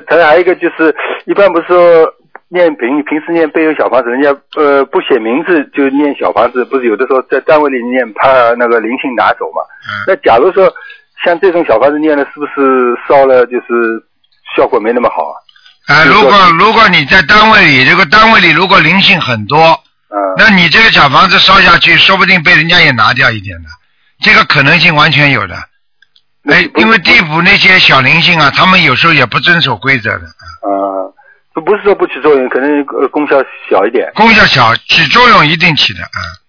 他还有一个就是，一般不是说平时念背后小房子，人家不写名字就念小房子，不是有的时候在单位里念怕那个灵性拿走嘛？那假如说像这种小房子念了，是不是烧了就是效果没那么好啊？ 如果你在单位里，这个单位里如果灵性很多，那你这个小房子烧下去，说不定被人家也拿掉一点的，这个可能性完全有的。因为地府那些小灵性啊，他们有时候也不遵守规则的。 不是说不起作用，可能功效小一点。 功效小，起作用一定起的。